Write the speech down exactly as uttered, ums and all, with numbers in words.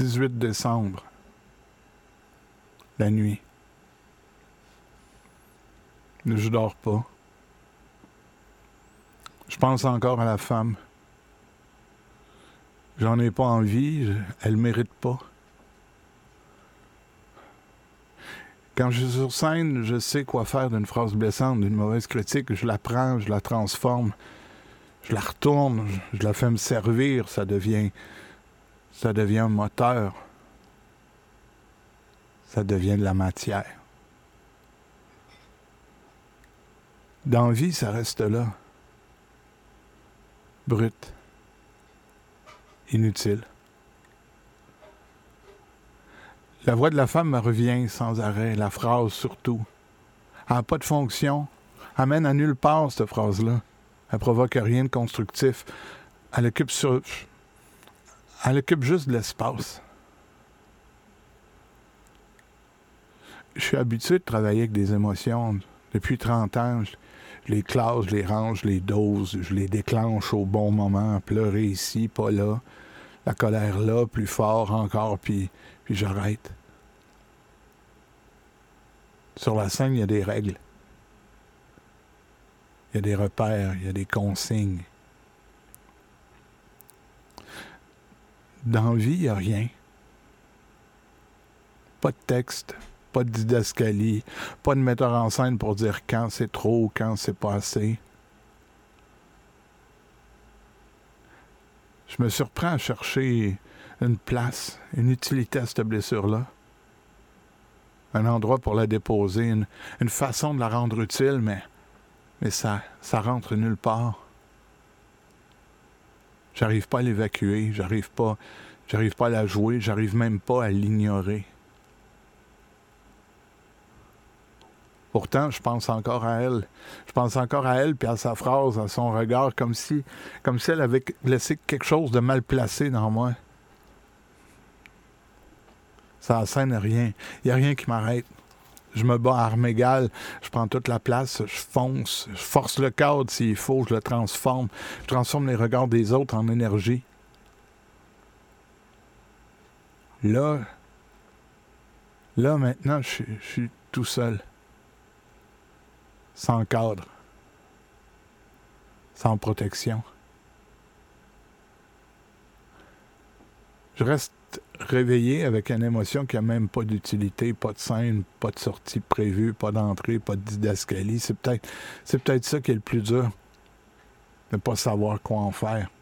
dix-huit décembre, la nuit. Je dors pas. Je pense encore à la femme. J'en ai pas envie, je, elle mérite pas. Quand je suis sur scène, je sais quoi faire d'une phrase blessante, d'une mauvaise critique. Je la prends, je la transforme, je la retourne, je, je la fais me servir, ça devient, ça devient un moteur. Ça devient de la matière. Dans la vie, ça reste là. Brut. Inutile. La voix de la femme me revient sans arrêt, la phrase surtout. Elle n'a pas de fonction. Elle mène à nulle part, cette phrase-là. Elle provoque rien de constructif. Elle occupe sur... Elle occupe juste de l'espace. Je suis habitué de travailler avec des émotions. Depuis trente ans, je, je les classe, je les range, je les dose, je les déclenche au bon moment. Pleurer ici, pas là. La colère là, plus fort encore, puis, puis j'arrête. Sur la scène, il y a des règles. Il y a des repères, il y a des consignes. Dans la vie, il n'y a rien. Pas de texte. Pas de didascalie, pas de metteur en scène pour dire quand c'est trop, quand c'est pas assez. Je me surprends à chercher une place, une utilité à cette blessure-là. Un endroit pour la déposer, une, une façon de la rendre utile, mais, mais ça, ça rentre nulle part. J'arrive pas à l'évacuer, j'arrive pas, j'arrive pas à la jouer, j'arrive même pas à l'ignorer. Pourtant, je pense encore à elle. Je pense encore à elle, puis à sa phrase, à son regard, comme si, comme si elle avait laissé quelque chose de mal placé dans moi. Ça n'enseigne rien. Il n'y a rien qui m'arrête. Je me bats à armes égales. Je prends toute la place, je fonce, je force le cadre s'il faut, je le transforme. Je transforme les regards des autres en énergie. Là, là, maintenant, je, je suis tout seul. Sans cadre, sans protection. Je reste réveillé avec une émotion qui n'a même pas d'utilité, pas de scène, pas de sortie prévue, pas d'entrée, pas de didascalie. C'est peut-être, c'est peut-être ça qui est le plus dur, de ne pas savoir quoi en faire.